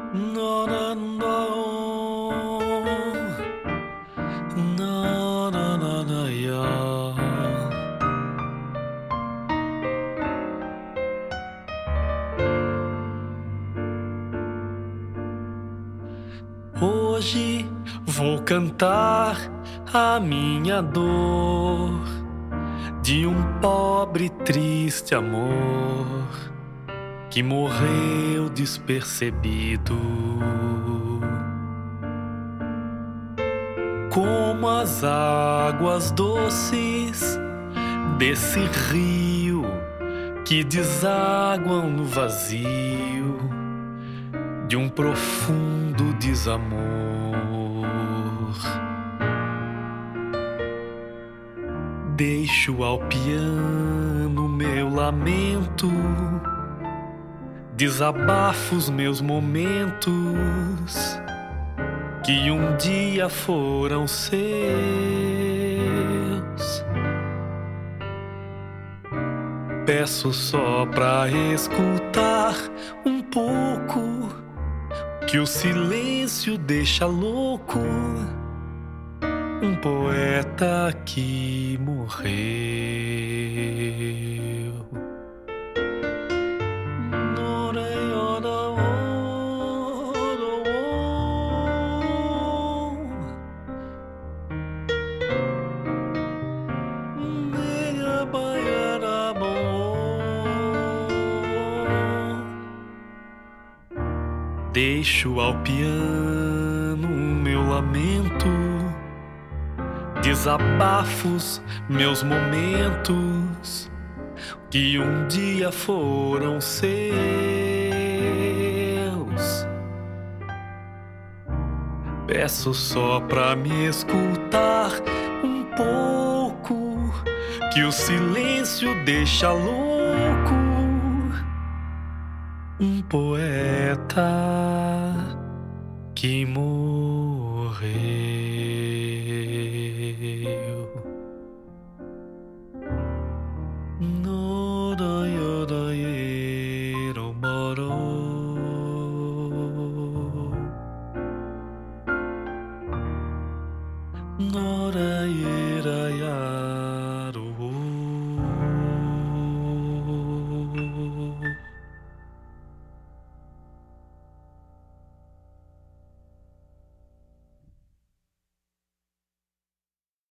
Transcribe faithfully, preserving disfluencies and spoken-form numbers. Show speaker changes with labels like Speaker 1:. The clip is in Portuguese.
Speaker 1: No, no, no. No, no, no, no, yeah. Hoje vou cantar a minha dor de um pobre triste amor que morreu despercebido. Como as águas doces desse rio que desaguam no vazio de um profundo desamor. Deixo ao piano meu lamento, desabafo os meus momentos que um dia foram seus. Peço só pra escutar um pouco, que o silêncio deixa louco um poeta que morreu. Deixo ao piano meu lamento, desabafos meus momentos que um dia foram seus. Peço só pra me escutar um pouco, que o silêncio deixa louco um poeta que morreu.